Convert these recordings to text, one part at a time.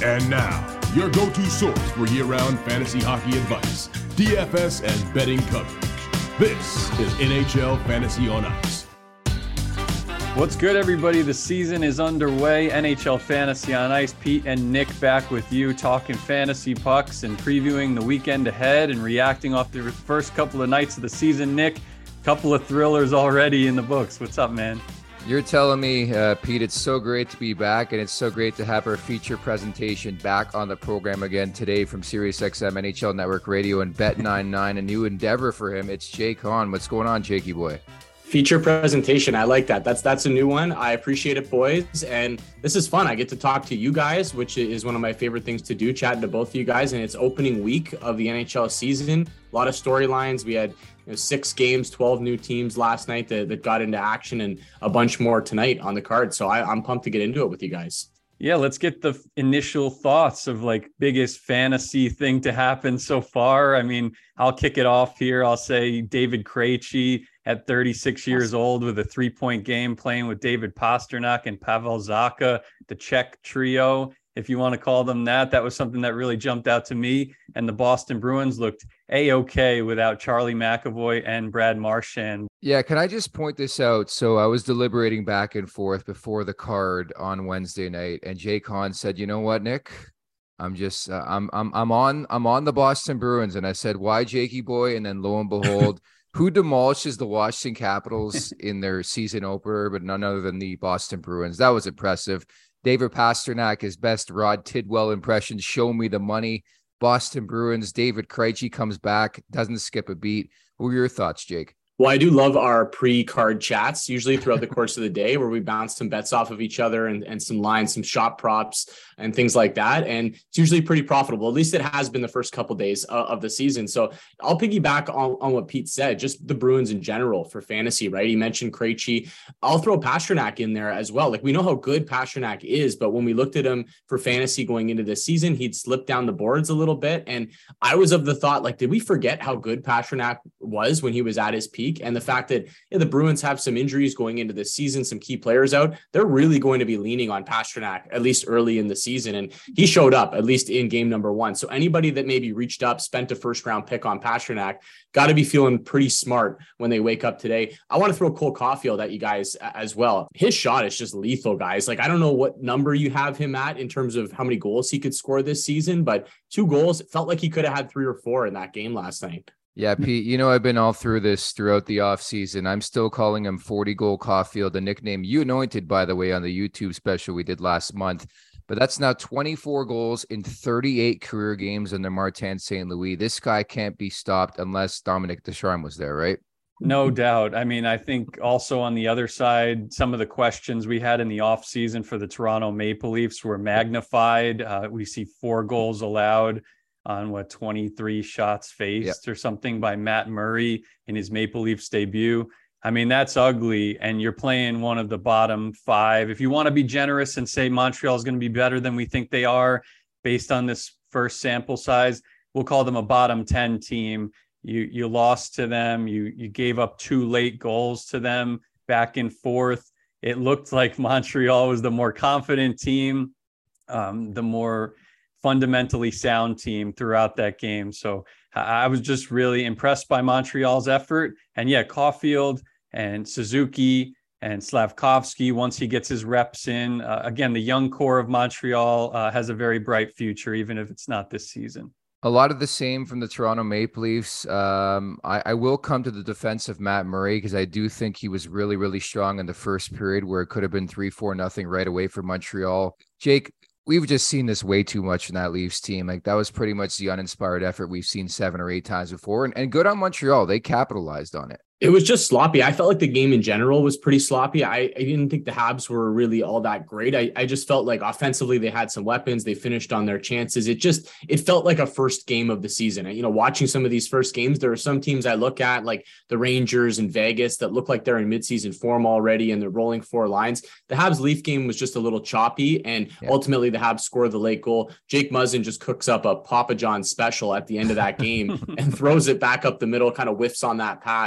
And now, your go-to source for year-round fantasy hockey advice, DFS and betting coverage. This is NHL Fantasy on Ice. What's good, everybody? The season is underway. NHL Fantasy on Ice. Pete and Nick back with you, talking fantasy pucks and previewing the weekend ahead and reacting off the first couple of nights of the season. Nick, couple of thrillers already in the books. What's up, man? You're telling me, Pete, it's so great to be back, and it's so great to have our feature presentation back on the program again today from SiriusXM NHL Network Radio and Bet99, a new endeavor for him. It's Jake Hahn. What's going on, Jakey boy? Feature presentation. I like that. That's a new one. I appreciate it, boys. And this is fun. I get to talk to you guys, which is one of my favorite things to do, chatting to both of you guys. And it's opening week of the NHL season. A lot of storylines. We had 6 games, 12 new teams last night that got into action, and a bunch more tonight on the card. So I'm pumped to get into it with you guys. Yeah, let's get the initial thoughts of biggest fantasy thing to happen so far. I mean, I'll kick it off here. I'll say David Krejci at 36 years old with a 3-point game, playing with David Pastrnak and Pavel Zacha, the Czech trio, if you want to call them that. That was something that really jumped out to me. And the Boston Bruins looked A-OK without Charlie McAvoy and Brad Marchand. Yeah, can I just point this out? So I was deliberating back and forth before the card on Wednesday night, and Jake Hahn said, "You know what, Nick? I'm just I'm on the Boston Bruins." And I said, "Why, Jakey boy?" And then lo and behold, who demolishes the Washington Capitals in their season opener, but none other than the Boston Bruins. That was impressive. David Pastrnak, his best Rod Tidwell impression, show me the money. Boston Bruins, David Krejci comes back, doesn't skip a beat. What were your thoughts, Jake? Well, I do love our pre-card chats, usually throughout the course of the day, where we bounce some bets off of each other and some lines, some shot props and things like that. And it's usually pretty profitable. At least it has been the first couple of days of the season. So I'll piggyback on what Pete said, just the Bruins in general for fantasy, right? He mentioned Krejci. I'll throw Pastrnak in there as well. We know how good Pastrnak is, but when we looked at him for fantasy going into this season, he'd slipped down the boards a little bit. And I was of the thought, did we forget how good Pastrnak was when he was at his peak? And the fact that the Bruins have some injuries going into this season, some key players out, they're really going to be leaning on Pastrnak, at least early in the season. And he showed up, at least in game number 1. So anybody that maybe reached up, spent a first-round pick on Pastrnak, got to be feeling pretty smart when they wake up today. I want to throw Cole Caulfield at you guys as well. His shot is just lethal, guys. I don't know what number you have him at in terms of how many goals he could score this season, but 2 goals, it felt like he could have had 3 or 4 in that game last night. Yeah, Pete, I've been all through this throughout the offseason. I'm still calling him 40-goal Caulfield, a nickname you anointed, by the way, on the YouTube special we did last month. But that's now 24 goals in 38 career games under Martin St. Louis. This guy can't be stopped unless Dominic Ducharme was there, right? No doubt. I mean, I think also on the other side, some of the questions we had in the offseason for the Toronto Maple Leafs were magnified. We see 4 goals allowed on 23 shots faced or something by Matt Murray in his Maple Leafs debut. I mean, that's ugly. And you're playing one of the bottom 5. If you want to be generous and say Montreal is going to be better than we think they are based on this first sample size, we'll call them a bottom 10 team. You lost to them. You gave up 2 late goals to them back and forth. It looked like Montreal was the more confident team, the more fundamentally sound team throughout that game. So I was just really impressed by Montreal's effort. And Caulfield and Suzuki and Slavkovsky, once he gets his reps in, again, the young core of Montreal has a very bright future, even if it's not this season. A lot of the same from the Toronto Maple Leafs. I will come to the defense of Matt Murray because I do think he was really, really strong in the first period where it could have been 3-4-0 right away for Montreal. Jake, we've just seen this way too much in that Leafs team. That was pretty much the uninspired effort we've seen 7 or 8 times before. And good on Montreal. They capitalized on it. It was just sloppy. I felt like the game in general was pretty sloppy. I didn't think the Habs were really all that great. I just felt like offensively they had some weapons. They finished on their chances. It felt like a first game of the season. Watching some of these first games, there are some teams I look at, like the Rangers and Vegas, that look like they're in midseason form already and they're rolling 4 lines. The Habs Leaf game was just a little choppy, and ultimately the Habs scored the late goal. Jake Muzzin just cooks up a Papa John special at the end of that game and throws it back up the middle, kind of whiffs on that pass, and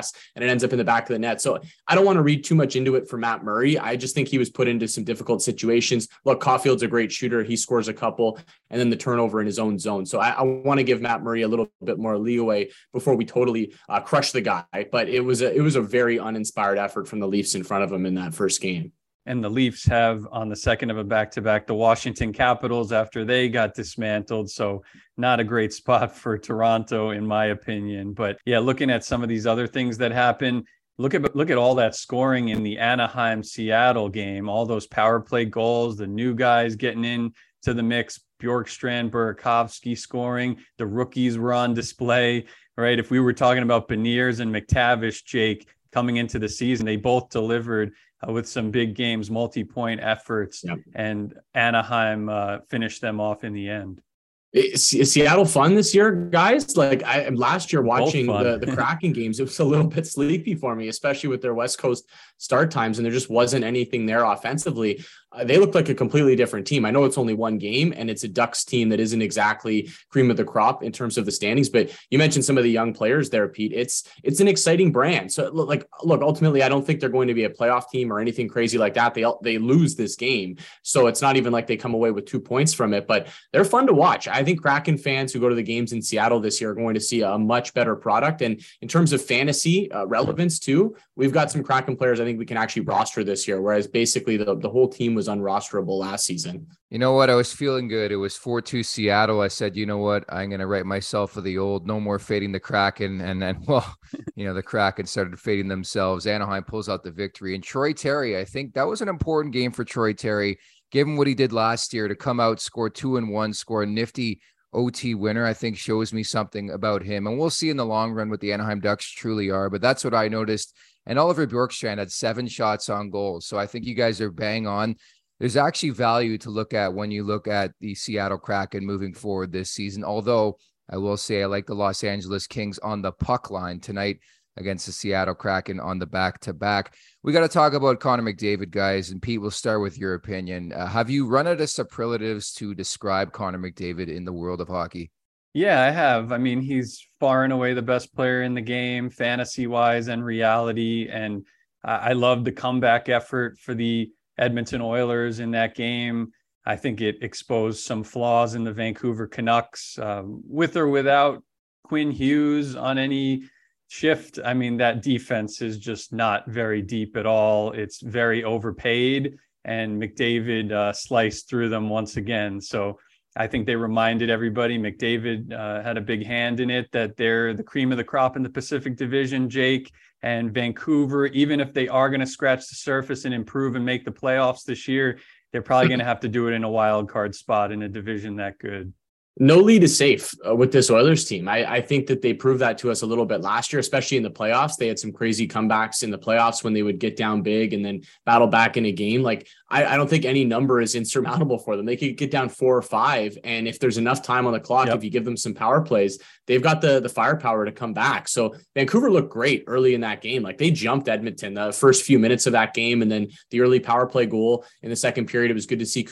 it ends up in the back of the net. So I don't want to read too much into it for Matt Murray. I just think he was put into some difficult situations. Look, Caulfield's a great shooter. He scores a couple, and then the turnover in his own zone. So I want to give Matt Murray a little bit more leeway before we totally crush the guy. But it was a very uninspired effort from the Leafs in front of him in that first game. And the Leafs have, on the second of a back-to-back, the Washington Capitals after they got dismantled. So not a great spot for Toronto, in my opinion. But yeah, looking at some of these other things that happen, look at all that scoring in the Anaheim-Seattle game, all those power play goals, the new guys getting in to the mix, Bjorkstrand, Burakovsky scoring, the rookies were on display, right? If we were talking about Beniers and McTavish, Jake, coming into the season, they both delivered with some big games, multi-point efforts, and Anaheim finished them off in the end. Is Seattle fun this year, guys? Like last year watching the Kraken games, it was a little bit sleepy for me, especially with their West Coast start times, and there just wasn't anything there offensively. They looked like a completely different team. I know it's only one game and it's a Ducks team that isn't exactly cream of the crop in terms of the standings, but you mentioned some of the young players there, Pete. It's an exciting brand. So look, ultimately, I don't think they're going to be a playoff team or anything crazy like that. They lose this game. So it's not even like they come away with 2 points from it, but they're fun to watch. I think Kraken fans who go to the games in Seattle this year are going to see a much better product. And in terms of fantasy relevance too, we've got some Kraken players I think we can actually roster this year, whereas basically the whole team was unrosterable last season. You know what? I was feeling good. It was 4-2 Seattle. I said, you know what? I'm going to write myself for the old, no more fading the Kraken. And then, well, the Kraken started fading themselves. Anaheim pulls out the victory. And Troy Terry, I think that was an important game for Troy Terry, given what he did last year to come out, score 2-1, score a nifty OT winner, I think shows me something about him. And we'll see in the long run what the Anaheim Ducks truly are. But that's what I noticed. And Oliver Bjorkstrand had 7 shots on goal. So I think you guys are bang on. There's actually value to look at when you look at the Seattle Kraken moving forward this season. Although I will say I like the Los Angeles Kings on the puck line tonight against the Seattle Kraken on the back-to-back. We got to talk about Connor McDavid, guys. And Pete, we'll start with your opinion. Have you run out of superlatives to describe Connor McDavid in the world of hockey? Yeah, I have. I mean, he's far and away the best player in the game, fantasy-wise and reality. And I love the comeback effort for the Edmonton Oilers in that game. I think it exposed some flaws in the Vancouver Canucks, with or without Quinn Hughes on any shift. I mean, that defense is just not very deep at all. It's very overpaid, and McDavid sliced through them once again. So I think they reminded everybody McDavid had a big hand in it, that they're the cream of the crop in the Pacific Division, Jake. And Vancouver, even if they are going to scratch the surface and improve and make the playoffs this year, they're probably going to have to do it in a wild card spot in a division that good. No lead is safe with this Oilers team. I think that they proved that to us a little bit last year, especially in the playoffs. They had some crazy comebacks in the playoffs when they would get down big and then battle back in a game. Like, I don't think any number is insurmountable for them. They could get down 4 or 5. And if there's enough time on the clock, if you give them some power plays, they've got the firepower to come back. So Vancouver looked great early in that game. Like, they jumped Edmonton the first few minutes of that game. And then the early power play goal in the second period, it was good to see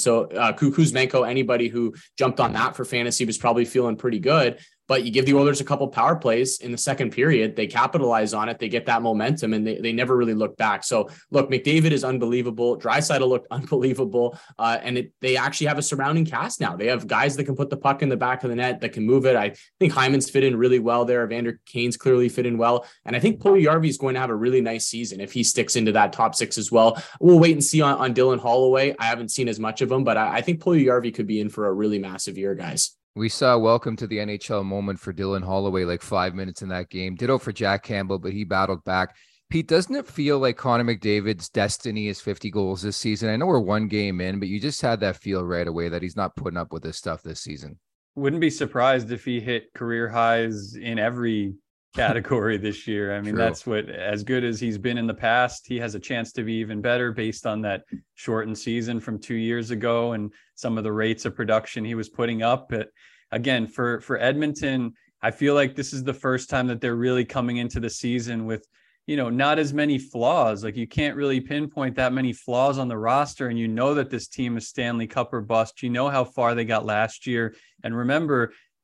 Kuzmenko. Anybody who jumped on that for fantasy was probably feeling pretty good. But you give the Oilers a couple power plays in the second period, they capitalize on it, they get that momentum, and they never really look back. So look, McDavid is unbelievable. Draisaitl looked unbelievable. And they actually have a surrounding cast now. They have guys that can put the puck in the back of the net, that can move it. I think Hyman's fit in really well there. Evander Kane's clearly fit in well. And I think Puljujarvi is going to have a really nice season if he sticks into that top 6 as well. We'll wait and see on Dylan Holloway. I haven't seen as much of him, but I think Puljujarvi could be in for a really massive year, guys. We saw a welcome to the NHL moment for Dylan Holloway, like 5 minutes in that game. Ditto for Jack Campbell, but he battled back. Pete, doesn't it feel like Connor McDavid's destiny is 50 goals this season? I know we're 1 game in, but you just had that feel right away that he's not putting up with this stuff this season. Wouldn't be surprised if he hit career highs in every category this year. I mean, that's what, as good as he's been in the past, he has a chance to be even better based on that shortened season from 2 years ago and some of the rates of production he was putting up. But again, for Edmonton, I feel like this is the first time that they're really coming into the season with, not as many flaws. Like, you can't really pinpoint that many flaws on the roster. And you know that this team is Stanley Cup or bust. You know how far they got last year. And remember,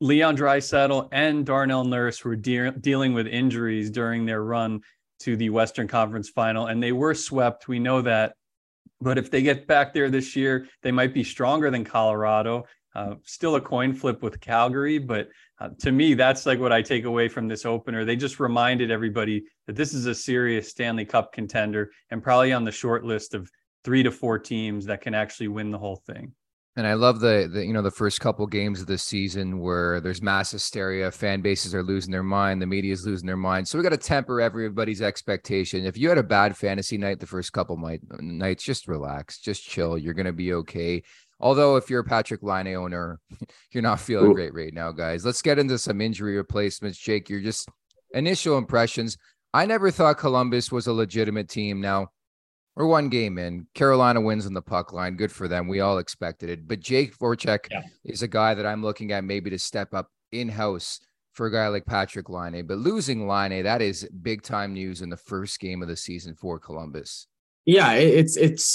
Leon Draisaitl and Darnell Nurse were dealing with injuries during their run to the Western Conference Final, and they were swept. We know that. But if they get back there this year, they might be stronger than Colorado. Still a coin flip with Calgary, but to me, that's like what I take away from this opener. They just reminded everybody that this is a serious Stanley Cup contender and probably on the short list of 3 to 4 teams that can actually win the whole thing. And I love the first couple games of the season where there's mass hysteria, fan bases are losing their mind, the media is losing their mind. So we got to temper everybody's expectation. If you had a bad fantasy night the first couple nights, just relax, just chill. You're going to be okay. Although if you're a Patrik Laine owner, you're not feeling great right now, guys. Let's get into some injury replacements. Jake, your just initial impressions. I never thought Columbus was a legitimate team. Now, we're one game in. Carolina wins on the puck line. Good for them. We all expected it. But Jake Voracek is a guy that I'm looking at maybe to step up in-house for a guy like Patrik Laine. But losing Laine, that is big-time news in the first game of the season for Columbus. Yeah, it's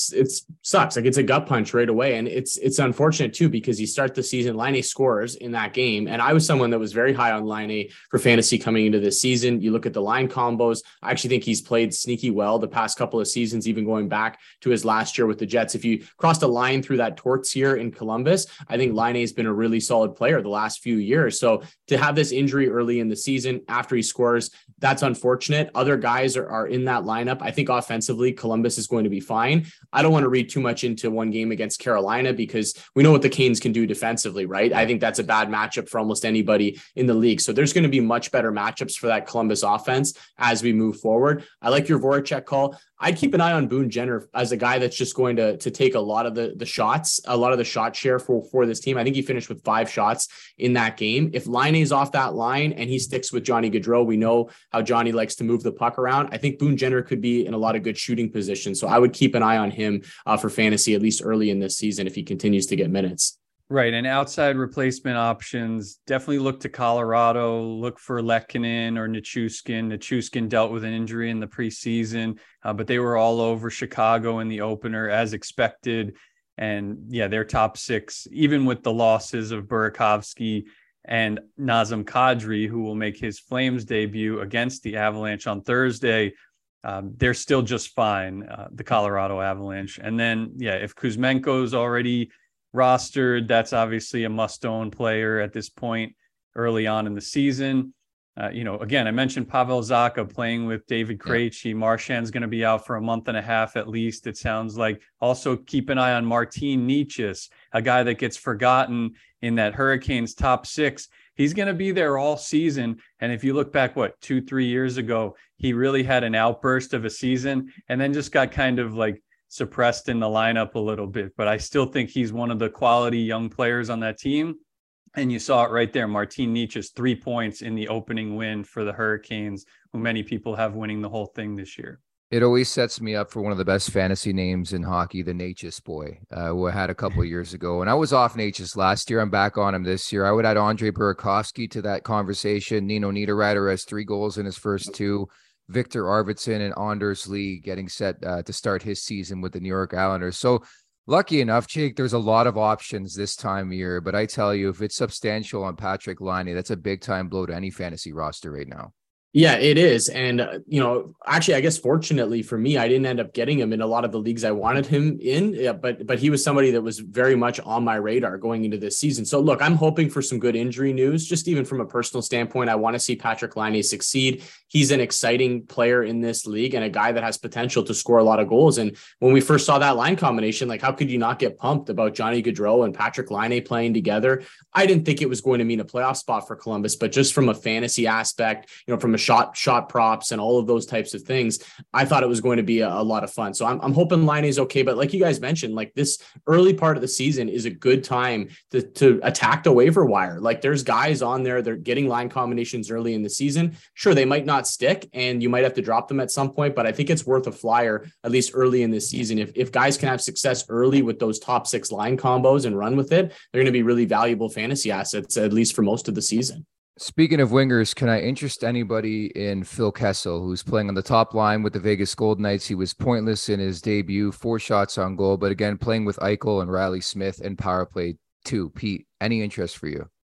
sucks. Like, it's a gut punch right away. And it's unfortunate too, because you start the season, Laine scores in that game. And I was someone that was very high on Laine for fantasy coming into this season. You look at the line combos. I actually think he's played sneaky well the past couple of seasons, even going back to his last year with the Jets. If you crossed a line through that torts here in Columbus, I think Laine has been a really solid player the last few years. So to have this injury early in the season after he scores, that's unfortunate. Other guys are in that lineup. I think offensively, Columbus is going to be fine. I don't want to read too much into one game against Carolina because we know what the Canes can do defensively, right? I think that's a bad matchup for almost anybody in the league. So there's going to be much better matchups for that Columbus offense as we move forward. I like your Voracek call. I'd keep an eye on Boone Jenner as a guy that's just going to take a lot of the shots, a lot of the shot share for this team. I think he finished with 5 shots in that game. If Laine's off that line and he sticks with Johnny Gaudreau, we know how Johnny likes to move the puck around. I think Boone Jenner could be in a lot of good shooting positions. So I would keep an eye on him for fantasy, at least early in this season, if he continues to get minutes. Right. And outside replacement options, definitely look to Colorado, look for Lehkonen or Nichushkin. Nichushkin dealt with an injury in the preseason, but they were all over Chicago in the opener as expected. And yeah, their top 6, even with the losses of Burakovsky and Nazem Kadri, who will make his Flames debut against the Avalanche on Thursday, they're still just fine, the Colorado Avalanche. And then, yeah, if Kuzmenko's already rostered, that's obviously a must-own player at this point early on in the season. Again, I mentioned Pavel Zacha playing with David Krejci. Marchand's going to be out for a month and a half at least, it sounds like. Also, keep an eye on Martin Necas, a guy that gets forgotten in that Hurricanes top 6. He's going to be there all season. And if you look back, 2-3 years ago, he really had an outburst of a season and then just got kind of like suppressed in the lineup a little bit. But I still think he's one of the quality young players on that team. And you saw it right there. Martin Necas, 3 points in the opening win for the Hurricanes, who many people have winning the whole thing this year. It always sets me up for one of the best fantasy names in hockey, the Necas boy, who I had a couple of years ago. And I was off Necas last year. I'm back on him this year. I would add Andre Burakovsky to that conversation. Nino Niederreiter has 3 goals in his first 2. Victor Arvidsson and Anders Lee getting set to start his season with the New York Islanders. So lucky enough, Jake, there's a lot of options this time of year. But I tell you, if it's substantial on Patrik Laine, that's a big time blow to any fantasy roster right now. Yeah, it is. And, actually, I guess fortunately for me, I didn't end up getting him in a lot of the leagues I wanted him in. Yeah, but he was somebody that was very much on my radar going into this season. So look, I'm hoping for some good injury news, just even from a personal standpoint. I want to see Patrik Laine succeed. He's an exciting player in this league and a guy that has potential to score a lot of goals. And when we first saw that line combination, like, how could you not get pumped about Johnny Gaudreau and Patrik Laine playing together? I didn't think it was going to mean a playoff spot for Columbus, but just from a fantasy aspect, from a shot props and all of those types of things, I thought it was going to be a lot of fun. So I'm hoping Laine is okay. But like you guys mentioned, like, this early part of the season is a good time to attack the waiver wire. Like, there's guys on there, they're getting line combinations early in the season. Sure, they might not stick and you might have to drop them at some point, but I think it's worth a flyer, at least early in this season. If guys can have success early with those top 6 line combos and run with it, they're going to be really valuable fantasy assets, at least for most of the season. Speaking of wingers, can I interest anybody in Phil Kessel, who's playing on the top line with the Vegas Golden Knights? He was pointless in his debut, 4 shots on goal, but again, playing with Eichel and Riley Smith and power play 2. Pete, any interest for you?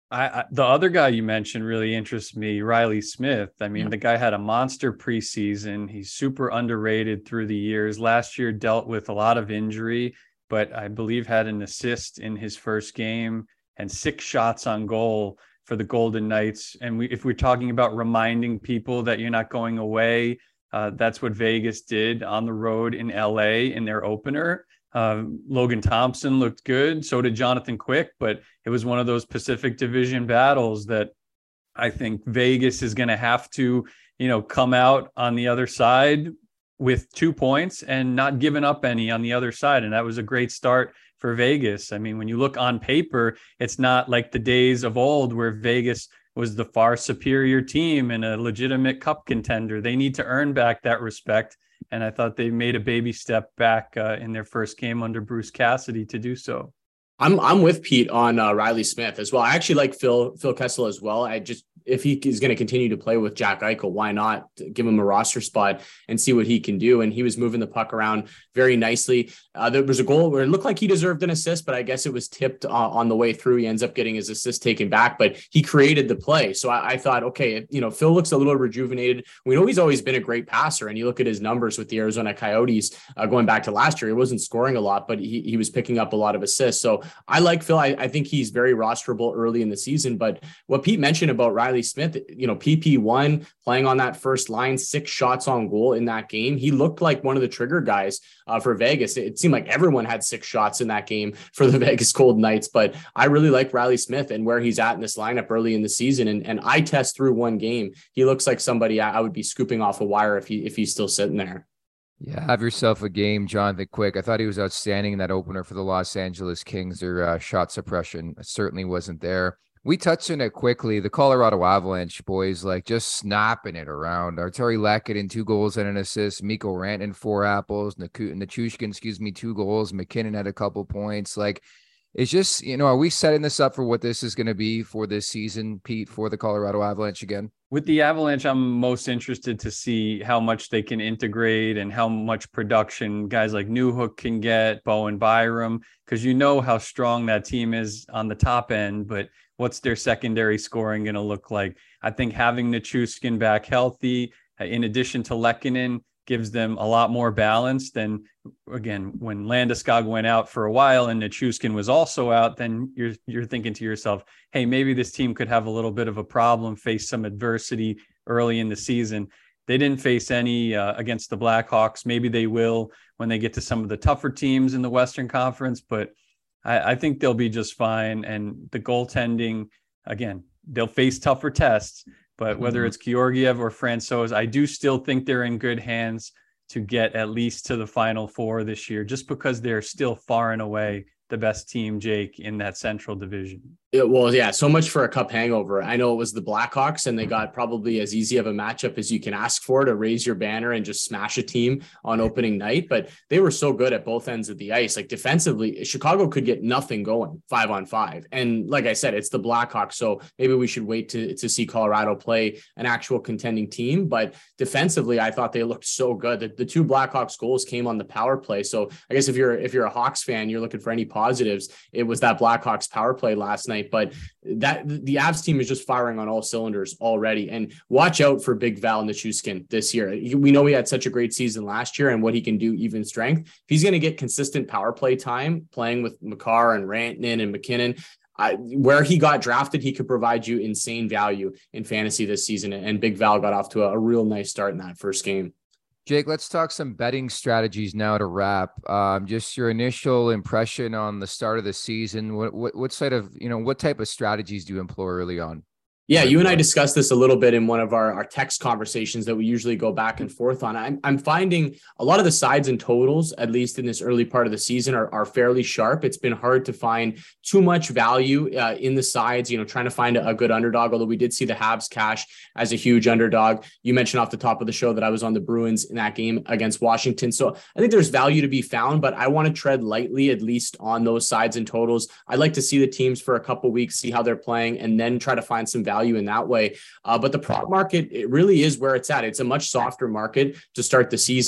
The other guy you mentioned really interests me, Riley Smith. I mean, the guy had a monster preseason. He's super underrated through the years. Last year dealt with a lot of injury, but I believe had an assist in his first game and 6 shots on goal for the Golden Knights. And if we're talking about reminding people that you're not going away, that's what Vegas did on the road in LA in their opener. Logan Thompson looked good. So did Jonathan Quick, but it was one of those Pacific Division battles that I think Vegas is going to have to, come out on the other side with 2 points and not giving up any on the other side. And that was a great start for Vegas. I mean, when you look on paper, it's not like the days of old where Vegas was the far superior team and a legitimate cup contender. They need to earn back that respect. And I thought they made a baby step back in their first game under Bruce Cassidy to do so. I'm with Pete on Riley Smith as well. I actually like Phil Kessel as well. If he is going to continue to play with Jack Eichel, why not give him a roster spot and see what he can do? And he was moving the puck around very nicely. There was a goal where it looked like he deserved an assist, but I guess it was tipped on the way through. He ends up getting his assist taken back, but he created the play. So I thought, okay, Phil looks a little rejuvenated. We know he's always been a great passer, and you look at his numbers with the Arizona Coyotes going back to last year. He wasn't scoring a lot, but he was picking up a lot of assists. So I like Phil. I think he's very rosterable early in the season. But what Pete mentioned about Riley Smith, PP1 playing on that first line, 6 shots on goal in that game. He looked like one of the trigger guys for Vegas. It seemed like everyone had 6 shots in that game for the Vegas Golden Knights. But I really like Riley Smith and where he's at in this lineup early in the season. And I test through one game. He looks like somebody I would be scooping off a wire if he's still sitting there. Yeah, have yourself a game, Jonathan Quick. I thought he was outstanding in that opener for the Los Angeles Kings. Their shot suppression certainly wasn't there. We touched on it quickly. The Colorado Avalanche boys, just snapping it around. Arturi Lehkonen, 2 goals and an assist. Mikko Rantanen, 4 apples. Nichushkin, 2 goals. McKinnon had a couple points. It's just, are we setting this up for what this is going to be for this season, Pete, for the Colorado Avalanche again? With the Avalanche, I'm most interested to see how much they can integrate and how much production guys like Newhook can get, Bowen Byram, because how strong that team is on the top end, but what's their secondary scoring going to look like? I think having Nichushkin back healthy, in addition to Lehkonen, gives them a lot more balance than, again, when Landeskog went out for a while and Nichushkin was also out, then you're thinking to yourself, hey, maybe this team could have a little bit of a problem, face some adversity early in the season. They didn't face any against the Blackhawks. Maybe they will when they get to some of the tougher teams in the Western Conference, but I think they'll be just fine. And the goaltending, again, they'll face tougher tests, but whether it's Georgiev or Francouz, I do still think they're in good hands to get at least to the Final Four this year, just because they're still far and away the best team, Jake, in that Central Division. So much for a cup hangover. I know it was the Blackhawks, and they got probably as easy of a matchup as you can ask for to raise your banner and just smash a team on opening night. But they were so good at both ends of the ice. Defensively, Chicago could get nothing going 5-on-5. And like I said, it's the Blackhawks. So maybe we should wait to see Colorado play an actual contending team. But defensively, I thought they looked so good. The 2 Blackhawks goals came on the power play. So I guess if you're a Hawks fan, you're looking for any positives, it was that Blackhawks power play last night. But that the Avs team is just firing on all cylinders already. And watch out for Big Val Nichushkin this year. We know he had such a great season last year and what he can do, even strength. If he's going to get consistent power play time playing with Makar and Rantanen and McKinnon, where he got drafted, he could provide you insane value in fantasy this season. And Big Val got off to a real nice start in that first game. Jake, let's talk some betting strategies now to wrap. Just your initial impression on the start of the season. What type of strategies do you employ early on? Yeah, you and I discussed this a little bit in one of our text conversations that we usually go back and forth on. I'm finding a lot of the sides and totals, at least in this early part of the season, are fairly sharp. It's been hard to find too much value in the sides, trying to find a good underdog, although we did see the Habs cash as a huge underdog. You mentioned off the top of the show that I was on the Bruins in that game against Washington. So I think there's value to be found, but I want to tread lightly, at least on those sides and totals. I'd like to see the teams for a couple weeks, see how they're playing, and then try to find some value in that way. But the prop market, it really is where it's at. It's a much softer market to start the season.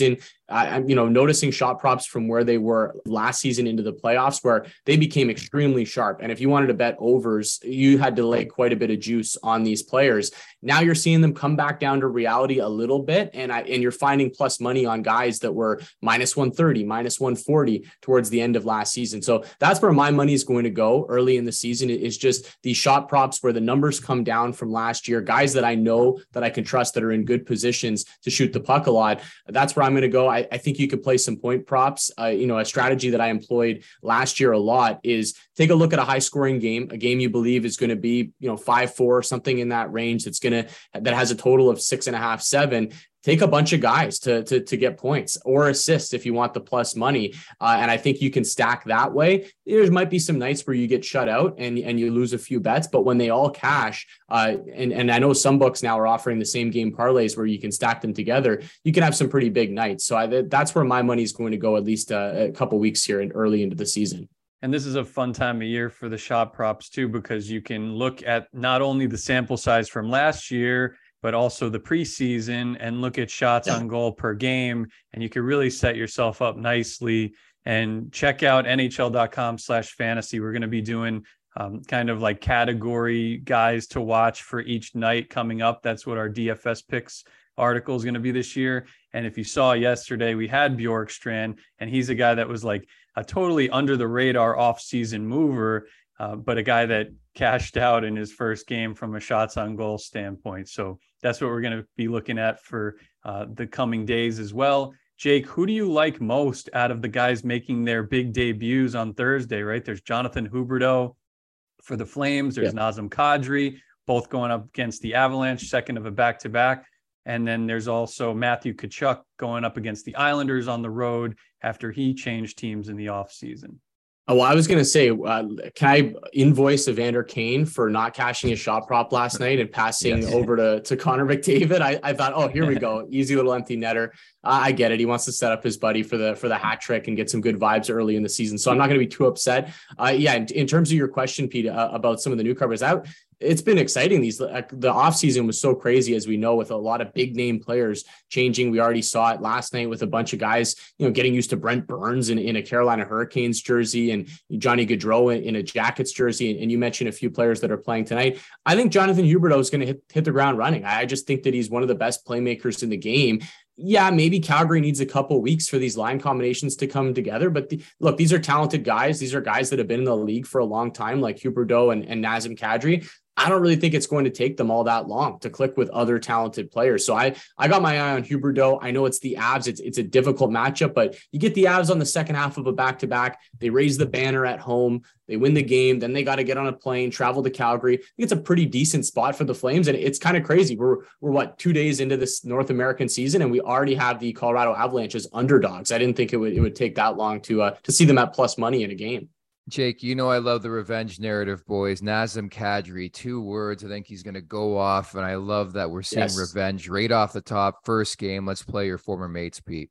I'm, noticing shot props from where they were last season into the playoffs, where they became extremely sharp. And if you wanted to bet overs, you had to lay quite a bit of juice on these players. Now you're seeing them come back down to reality a little bit. And you're finding plus money on guys that were minus 130, minus 140 towards the end of last season. So that's where my money is going to go early in the season, is just these shot props where the numbers come down from last year, guys that I know that I can trust that are in good positions to shoot the puck a lot. That's where I'm going to go. I think you could play some point props. A strategy that I employed last year a lot is take a look at a high scoring game, a game you believe is going to be, 5-4, something in that range that has a total of 6.5, 7. Take a bunch of guys to get points or assists if you want the plus money. And I think you can stack that way. There might be some nights where you get shut out and you lose a few bets, but when they all cash, and I know some books now are offering the same game parlays where you can stack them together, you can have some pretty big nights. So that's where my money is going to go, at least a couple weeks here and early into the season. And this is a fun time of year for the shot props too, because you can look at not only the sample size from last year, but also the preseason, and look at shots on goal per game. And you can really set yourself up nicely. And check out nhl.com/fantasy. We're going to be doing kind of like category guys to watch for each night coming up. That's what our DFS picks article is going to be this year. And if you saw yesterday, we had Bjorkstrand, and he's a guy that was like a totally under the radar off-season mover, but a guy that cashed out in his first game from a shots on goal standpoint. So that's what we're going to be looking at for the coming days as well. Jake, who do you like most out of the guys making their big debuts on Thursday, right? There's Jonathan Huberdeau for the Flames. There's Nazem Kadri, both going up against the Avalanche, second of a back-to-back. And then there's also Matthew Tkachuk going up against the Islanders on the road after he changed teams in the offseason. Oh, well, I was going to say, can I invoice Evander Kane for not cashing a shot prop last night and passing over to Connor McDavid? I thought, oh, here we go. Easy little empty netter. I get it. He wants to set up his buddy for the hat trick and get some good vibes early in the season. So I'm not going to be too upset. In terms of your question, Pete, about some of the newcomers, it's been exciting. The offseason was so crazy, as we know, with a lot of big name players changing. We already saw it last night with a bunch of guys, getting used to Brent Burns in a Carolina Hurricanes jersey and Johnny Gaudreau in a Jackets jersey. And you mentioned a few players that are playing tonight. I think Jonathan Huberdeau is going to hit the ground running. I just think that he's one of the best playmakers in the game. Yeah, maybe Calgary needs a couple of weeks for these line combinations to come together. But look, these are talented guys. These are guys that have been in the league for a long time, like Huberdeau and Nazem Kadri. I don't really think it's going to take them all that long to click with other talented players. So I got my eye on Huberdeau. I know it's the Avs. It's a difficult matchup, but you get the Avs on the second half of a back-to-back. They raise the banner at home. They win the game. Then they got to get on a plane, travel to Calgary. I think it's a pretty decent spot for the Flames. And it's kind of crazy. We're 2 days into this North American season, and we already have the Colorado Avalanche as underdogs. I didn't think it would take that long to see them at plus money in a game. Jake, I love the revenge narrative, boys. Nazem Kadri, 2 words. I think he's going to go off, and I love that we're seeing revenge right off the top. First game, let's play your former mates, Pete.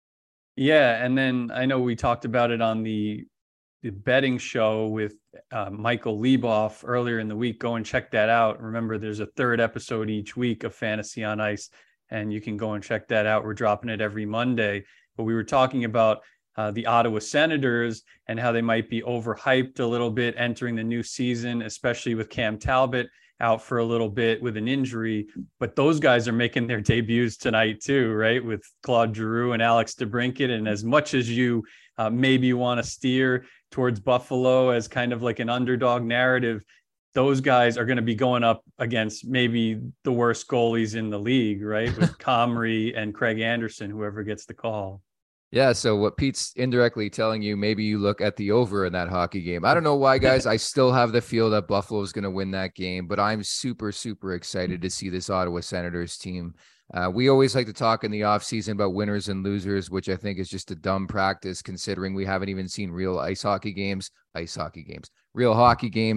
Yeah, and then I know we talked about it on the betting show with Michael Leboff earlier in the week. Go and check that out. Remember, there's a 3rd episode each week of Fantasy on Ice, and you can go and check that out. We're dropping it every Monday. But we were talking about the Ottawa Senators and how they might be overhyped a little bit entering the new season, especially with Cam Talbot out for a little bit with an injury. But those guys are making their debuts tonight too, right? With Claude Giroux and Alex DeBrincat. And as much as you maybe want to steer towards Buffalo as kind of like an underdog narrative, those guys are going to be going up against maybe the worst goalies in the league, right? With Comrie and Craig Anderson, whoever gets the call. Yeah, so what Pete's indirectly telling you, maybe you look at the over in that hockey game. I don't know why, guys. I still have the feel that Buffalo is going to win that game, but I'm super, super excited to see this Ottawa Senators team. We always like to talk in the offseason about winners and losers, which I think is just a dumb practice considering we haven't even seen real hockey games.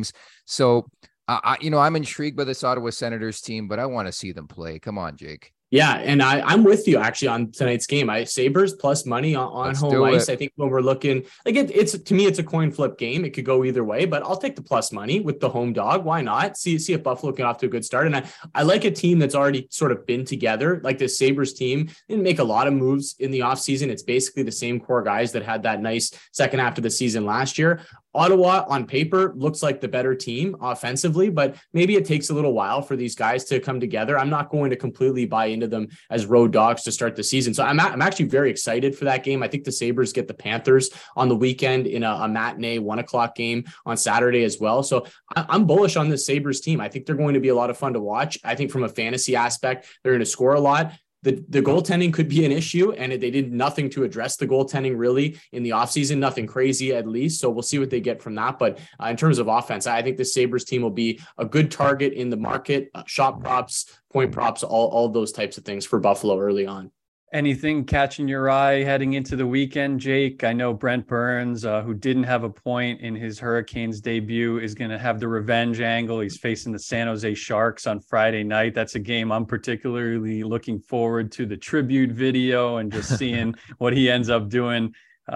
So, I'm intrigued by this Ottawa Senators team, but I want to see them play. Come on, Jake. Yeah, and I'm with you actually on tonight's game. Sabres plus money on home ice. I think when we're looking like it's to me, it's a coin flip game. It could go either way, but I'll take the plus money with the home dog. Why not? See if Buffalo get off to a good start. And I like a team that's already sort of been together. Like the Sabres team didn't make a lot of moves in the offseason. It's basically the same core guys that had that nice second half of the season last year. Ottawa on paper looks like the better team offensively, but maybe it takes a little while for these guys to come together. I'm not going to completely buy into them as road dogs to start the season. So I'm actually very excited for that game. I think the Sabres get the Panthers on the weekend in a matinee 1:00 game on Saturday as well. So I'm bullish on the Sabres team. I think they're going to be a lot of fun to watch. I think from a fantasy aspect, they're going to score a lot. The goaltending could be an issue, and they did nothing to address the goaltending really in the offseason, nothing crazy at least. So we'll see what they get from that. But in terms of offense, I think the Sabres team will be a good target in the market, shot props, point props, all those types of things for Buffalo early on. Anything catching your eye heading into the weekend, Jake? I know Brent Burns, who didn't have a point in his Hurricanes debut, is going to have the revenge angle. He's facing the San Jose Sharks on Friday night. That's a game I'm particularly looking forward to, the tribute video and just seeing what he ends up doing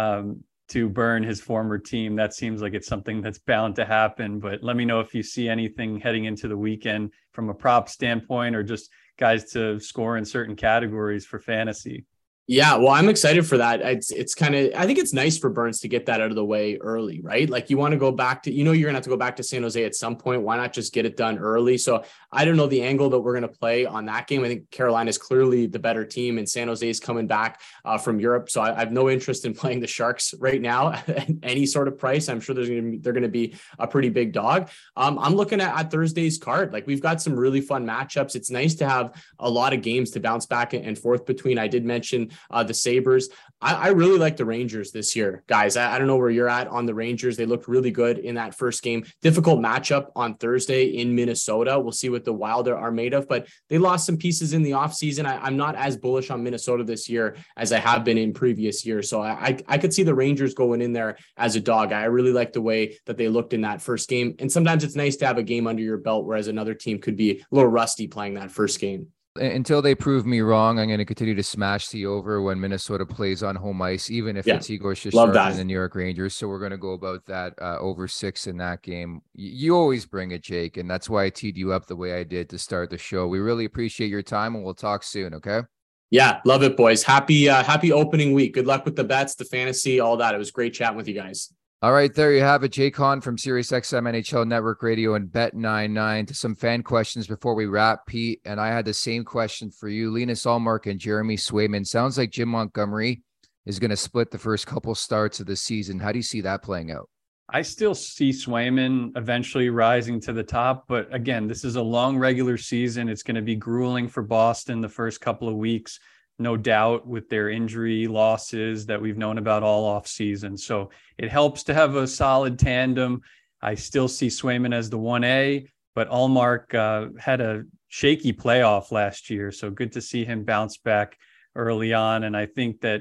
to burn his former team. That seems like it's something that's bound to happen. But let me know if you see anything heading into the weekend from a prop standpoint or just guys to score in certain categories for fantasy. Yeah, well, I'm excited for that. It's kind of, I think it's nice for Burns to get that out of the way early, right? Like you want to go back to, you're going to have to go back to San Jose at some point. Why not just get it done early? So I don't know the angle that we're going to play on that game. I think Carolina is clearly the better team and San Jose is coming back from Europe. So I have no interest in playing the Sharks right now at any sort of price. I'm sure they're going to be a pretty big dog. I'm looking at Thursday's card. Like we've got some really fun matchups. It's nice to have a lot of games to bounce back and forth between. I did mention the Sabres. I really like the Rangers this year, guys. I don't know where you're at on the Rangers. They looked really good in that first game. Difficult matchup on Thursday in Minnesota. We'll see what the Wild are made of, but they lost some pieces in the offseason. I'm not as bullish on Minnesota this year as I have been in previous years. So I could see the Rangers going in there as a dog. I really like the way that they looked in that first game. And sometimes it's nice to have a game under your belt, whereas another team could be a little rusty playing that first game. Until they prove me wrong, I'm going to continue to smash the over when Minnesota plays on home ice, even if it's Igor Shesterkin and the New York Rangers. So we're going to go about that over 6 in that game. You always bring it, Jake, and that's why I teed you up the way I did to start the show. We really appreciate your time, and we'll talk soon, okay? Yeah, love it, boys. Happy opening week. Good luck with the bets, the fantasy, all that. It was great chatting with you guys. All right, there you have it. Jake Hahn from SiriusXM NHL Network Radio and Bet99. To some fan questions before we wrap, Pete, and I had the same question for you. Linus Ullmark and Jeremy Swayman. Sounds like Jim Montgomery is going to split the first couple starts of the season. How do you see that playing out? I still see Swayman eventually rising to the top, but again, this is a long regular season. It's going to be grueling for Boston the first couple of weeks. No doubt, with their injury losses that we've known about all off season. So it helps to have a solid tandem. I still see Swayman as the 1A, but Ullmark had a shaky playoff last year. So good to see him bounce back early on. And I think that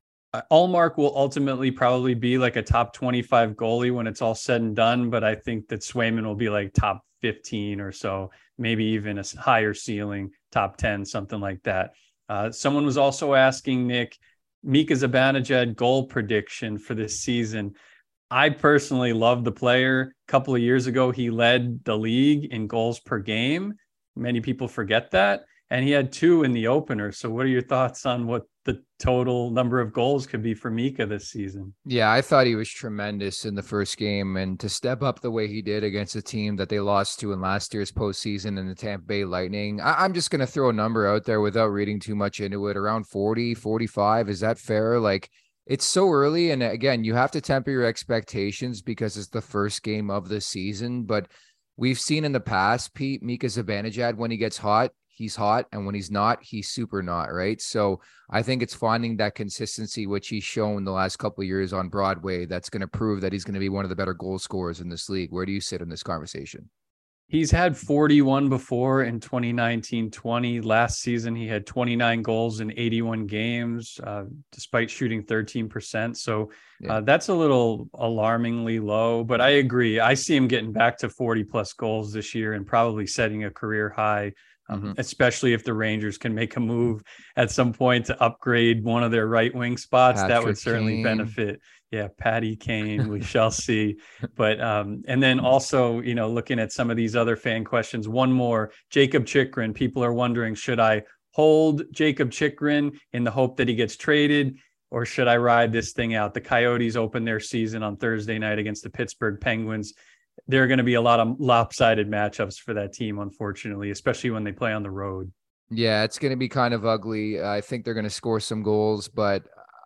Ullmark will ultimately probably be like a top 25 goalie when it's all said and done. But I think that Swayman will be like top 15 or so, maybe even a higher ceiling, top 10, something like that. Someone was also asking, Nick, Mika Zibanejad goal prediction for this season. I personally love the player. A couple of years ago, he led the league in goals per game. Many people forget that. And he had 2 in the opener. So what are your thoughts on what the total number of goals could be for Mika this season? Yeah, I thought he was tremendous in the first game, and to step up the way he did against a team that they lost to in last year's postseason in the Tampa Bay Lightning. I'm just going to throw a number out there without reading too much into it. Around 40, 45. Is that fair? Like, it's so early. And again, you have to temper your expectations because it's the first game of the season. But we've seen in the past, Pete, Mika Zibanejad, when he gets hot, he's hot, and when he's not, he's super not, right? So I think it's finding that consistency, which he's shown the last couple of years on Broadway, that's going to prove that he's going to be one of the better goal scorers in this league. Where do you sit in this conversation? He's had 41 before in 2019-20. Last season, he had 29 goals in 81 games, despite shooting 13%. So that's a little alarmingly low, but I agree. I see him getting back to 40 plus goals this year and probably setting a career high especially if the Rangers can make a move at some point to upgrade one of their right wing spots. That would certainly benefit. Yeah, Patty Kane, we shall see. But and then also, looking at some of these other fan questions, one more, Jakob Chychrun. People are wondering, should I hold Jakob Chychrun in the hope that he gets traded, or should I ride this thing out? The Coyotes open their season on Thursday night against the Pittsburgh Penguins. There are going to be a lot of lopsided matchups for that team, unfortunately, especially when they play on the road. Yeah, it's going to be kind of ugly. I think they're going to score some goals, but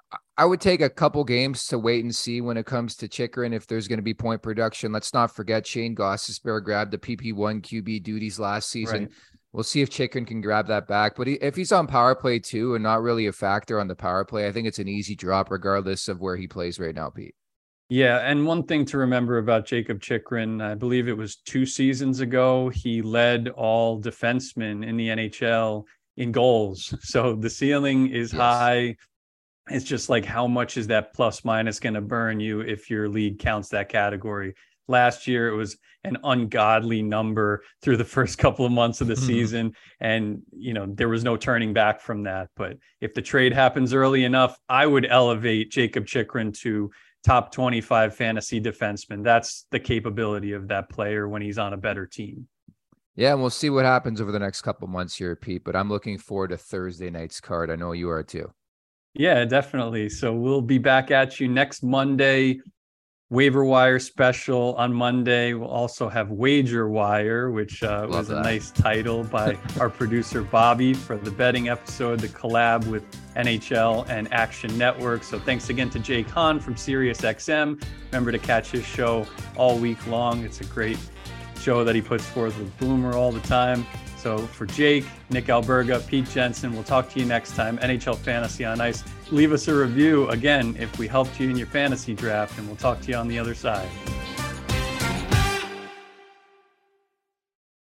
I would take a couple games to wait and see when it comes to Chychrun if there's going to be point production. Let's not forget Shane Gostisbehere grabbed the PP1 QB duties last season. Right. We'll see if Chychrun can grab that back. But if he's on power play too and not really a factor on the power play, I think it's an easy drop regardless of where he plays right now, Pete. Yeah, and one thing to remember about Jakob Chychrun, I believe it was 2 seasons ago, he led all defensemen in the NHL in goals. So the ceiling is high. It's just like, how much is that plus minus going to burn you if your league counts that category? Last year, it was an ungodly number through the first couple of months of the season. And, there was no turning back from that. But if the trade happens early enough, I would elevate Jakob Chychrun to top 25 fantasy defenseman. That's the capability of that player when he's on a better team. Yeah, and we'll see what happens over the next couple months here, Pete. But I'm looking forward to Thursday night's card. I know you are too. Yeah, definitely. So we'll be back at you next Monday. Waiver Wire special on Monday. We'll also have Wager Wire, which was a nice title by our producer Bobby for the betting episode, the collab with NHL and Action Network. So thanks again to Jake Hahn from SiriusXM. Remember to catch his show all week long. It's a great show that he puts forth with Boomer all the time. So for Jake, Nick Alberga, Pete Jensen, we'll talk to you next time. NHL Fantasy on Ice. Leave us a review, again, if we helped you in your fantasy draft, and we'll talk to you on the other side.